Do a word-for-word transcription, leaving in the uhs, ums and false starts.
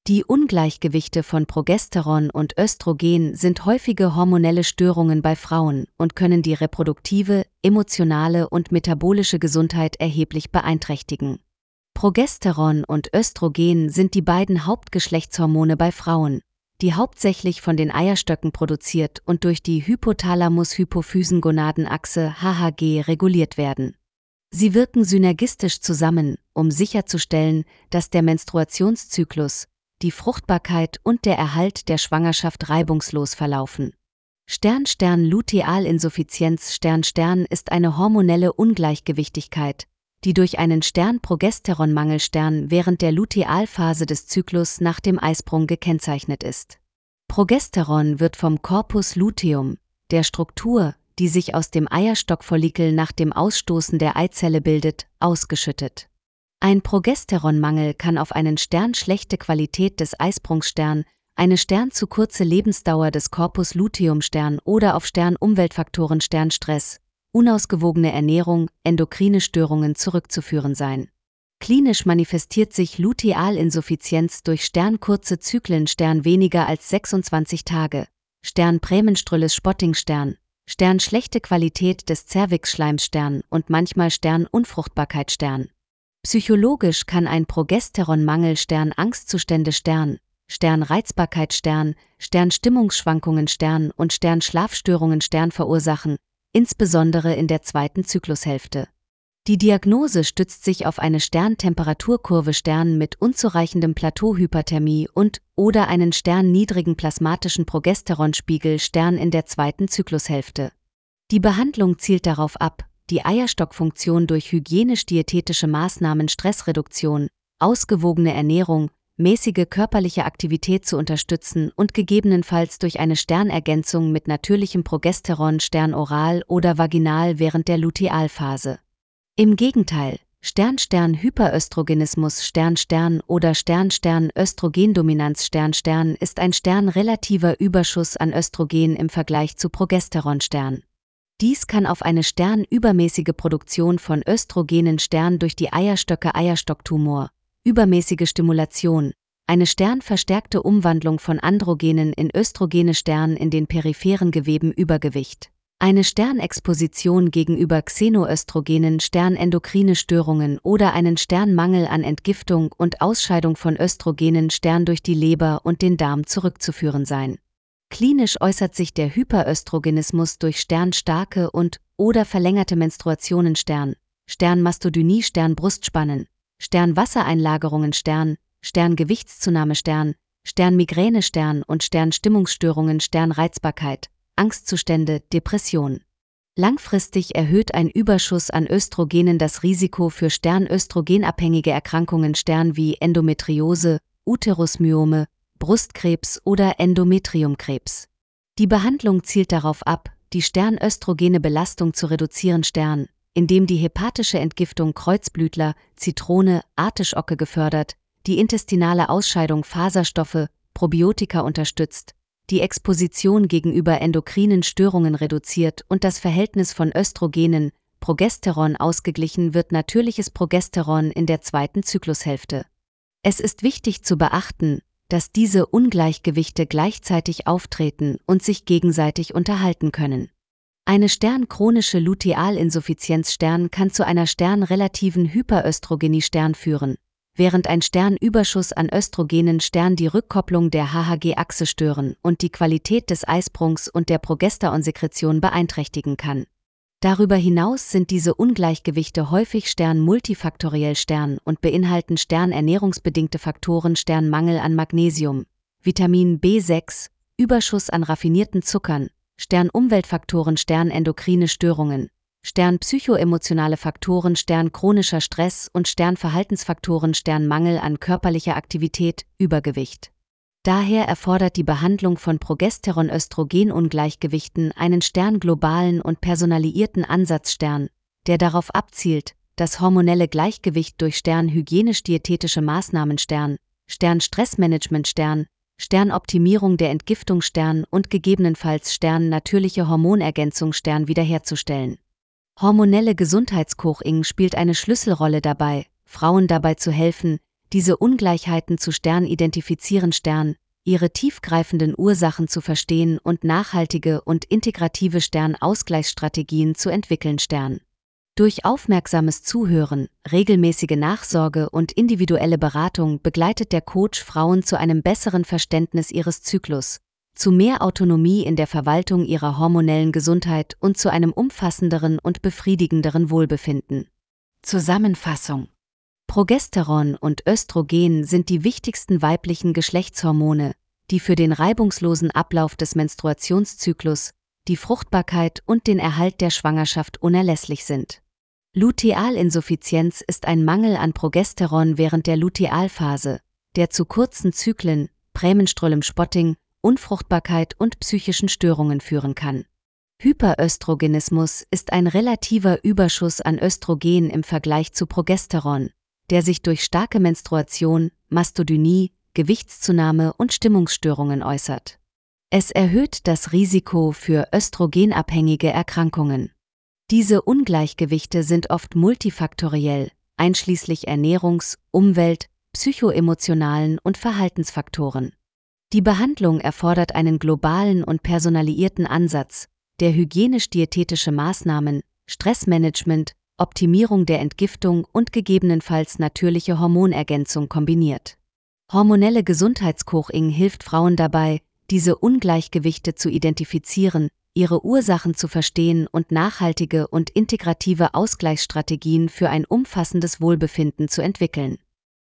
Die Ungleichgewichte von Progesteron und Östrogen sind häufige hormonelle Störungen bei Frauen und können die reproduktive, emotionale und metabolische Gesundheit erheblich beeinträchtigen. Progesteron und Östrogen sind die beiden Hauptgeschlechtshormone bei Frauen, die hauptsächlich von den Eierstöcken produziert und durch die Hypothalamus-Hypophysen-Gonadenachse H H G reguliert werden. Sie wirken synergistisch zusammen, um sicherzustellen, dass der Menstruationszyklus, die Fruchtbarkeit und der Erhalt der Schwangerschaft reibungslos verlaufen. Stern-Stern-Lutealinsuffizienz Stern-Stern ist eine hormonelle Ungleichgewichtigkeit, die durch einen Stern-Progesteronmangel Stern während der Lutealphase des Zyklus nach dem Eisprung gekennzeichnet ist. Progesteron wird vom Corpus luteum, der Struktur, die sich aus dem Eierstockfollikel nach dem Ausstoßen der Eizelle bildet, ausgeschüttet. Ein Progesteronmangel kann auf einen Stern schlechte Qualität des Eisprungsstern, eine Stern zu kurze Lebensdauer des Corpus luteum Stern oder auf Stern-Umweltfaktoren Sternstress, unausgewogene Ernährung, endokrine Störungen zurückzuführen sein. Klinisch manifestiert sich Lutealinsuffizienz durch Stern-kurze Zyklen Stern weniger als sechsundzwanzig Tage, Stern-Prämenstruelles Spotting-Stern, Stern schlechte Qualität des Zervixschleims Stern und manchmal Stern-Unfruchtbarkeit Stern. Psychologisch kann ein Progesteronmangel Stern Angstzustände Stern, Stern Reizbarkeit Stern, Stern Stimmungsschwankungen Stern und Stern Schlafstörungen Stern verursachen, insbesondere in der zweiten Zyklushälfte. Die Diagnose stützt sich auf eine Sterntemperaturkurve Stern mit unzureichendem Plateauhyperthermie und oder einen sternniedrigen plasmatischen Progesteronspiegel Stern in der zweiten Zyklushälfte. Die Behandlung zielt darauf ab, die Eierstockfunktion durch hygienisch-diätetische Maßnahmen Stressreduktion, ausgewogene Ernährung, mäßige körperliche Aktivität zu unterstützen und gegebenenfalls durch eine Sternergänzung mit natürlichem Progesteron Stern oral oder vaginal während der Lutealphase. Im Gegenteil, Stern-Stern-Hyperöstrogenismus Stern-Stern oder Stern-Stern-Östrogendominanz Stern-Stern ist ein sternrelativer Überschuss an Östrogen im Vergleich zu Progesteron-Stern. Dies kann auf eine sternübermäßige Produktion von Östrogenen Stern durch die Eierstöcke Eierstocktumor, übermäßige Stimulation, eine sternverstärkte Umwandlung von Androgenen in Östrogene Stern in den peripheren Geweben Übergewicht, eine Sternexposition gegenüber Xenoöstrogenen Sternendokrine Störungen oder einen Sternmangel an Entgiftung und Ausscheidung von Östrogenen Stern durch die Leber und den Darm zurückzuführen sein. Klinisch äußert sich der Hyperöstrogenismus durch sternstarke und oder verlängerte Menstruationen Stern, Sternmastodynie Sternbrustspannen, Sternwassereinlagerungen Stern, Sterngewichtszunahme Stern, Sternmigräne Stern und Sternstimmungsstörungen Sternreizbarkeit, Angstzustände, Depression. Langfristig erhöht ein Überschuss an Östrogenen das Risiko für sternöstrogenabhängige Erkrankungen Stern wie Endometriose, Uterusmyome, Brustkrebs oder Endometriumkrebs. Die Behandlung zielt darauf ab, die sternöstrogene Belastung zu reduzieren Stern, indem die hepatische Entgiftung Kreuzblütler, Zitrone, Artischocke gefördert, die intestinale Ausscheidung Faserstoffe, Probiotika unterstützt, die Exposition gegenüber endokrinen Störungen reduziert und das Verhältnis von Östrogenen, Progesteron ausgeglichen wird natürliches Progesteron in der zweiten Zyklushälfte. Es ist wichtig zu beachten, dass diese Ungleichgewichte gleichzeitig auftreten und sich gegenseitig unterhalten können. Eine sternchronische Lutealinsuffizienz Stern kann zu einer sternrelativen Hyperöstrogenie Stern führen, während ein Sternüberschuss an Östrogenen Stern die Rückkopplung der H H G-Achse stören und die Qualität des Eisprungs und der Progesteronsekretion beeinträchtigen kann. Darüber hinaus sind diese Ungleichgewichte häufig sternmultifaktoriell Stern und beinhalten sternernährungsbedingte Faktoren Sternmangel an Magnesium, Vitamin B sechs, Überschuss an raffinierten Zuckern, Sternumweltfaktoren Sternendokrine Störungen, Sternpsychoemotionale Faktoren Sternchronischer Stress und Sternverhaltensfaktoren Sternmangel an körperlicher Aktivität, Übergewicht. Daher erfordert die Behandlung von Progesteron-Östrogen-Ungleichgewichten einen sternglobalen und personalisierten Ansatz Stern, der darauf abzielt, das hormonelle Gleichgewicht durch sternhygienisch-diätetische Maßnahmen Stern, Sternstressmanagement Stern, Sternoptimierung der Entgiftung Stern und gegebenenfalls Stern natürliche Hormonergänzung Stern wiederherzustellen. Hormonelle Gesundheitscoaching spielt eine Schlüsselrolle dabei, Frauen dabei zu helfen, Diese Ungleichheiten zu Stern identifizieren Stern, ihre tiefgreifenden Ursachen zu verstehen und nachhaltige und integrative Sternausgleichsstrategien zu entwickeln Stern. Durch aufmerksames Zuhören, regelmäßige Nachsorge und individuelle Beratung begleitet der Coach Frauen zu einem besseren Verständnis ihres Zyklus, zu mehr Autonomie in der Verwaltung ihrer hormonellen Gesundheit und zu einem umfassenderen und befriedigenderen Wohlbefinden. Zusammenfassung: Progesteron und Östrogen sind die wichtigsten weiblichen Geschlechtshormone, die für den reibungslosen Ablauf des Menstruationszyklus, die Fruchtbarkeit und den Erhalt der Schwangerschaft unerlässlich sind. Lutealinsuffizienz ist ein Mangel an Progesteron während der Lutealphase, der zu kurzen Zyklen, prämenstruellem Spotting, Unfruchtbarkeit und psychischen Störungen führen kann. Hyperöstrogenismus ist ein relativer Überschuss an Östrogen im Vergleich zu Progesteron, der sich durch starke Menstruation, Mastodynie, Gewichtszunahme und Stimmungsstörungen äußert. Es erhöht das Risiko für östrogenabhängige Erkrankungen. Diese Ungleichgewichte sind oft multifaktoriell, einschließlich Ernährungs-, Umwelt-, psychoemotionalen und Verhaltensfaktoren. Die Behandlung erfordert einen globalen und personalisierten Ansatz, der hygienisch-diätetische Maßnahmen, Stressmanagement, Optimierung der Entgiftung und gegebenenfalls natürliche Hormonergänzung kombiniert. Hormonelle Gesundheitscoaching hilft Frauen dabei, diese Ungleichgewichte zu identifizieren, ihre Ursachen zu verstehen und nachhaltige und integrative Ausgleichsstrategien für ein umfassendes Wohlbefinden zu entwickeln.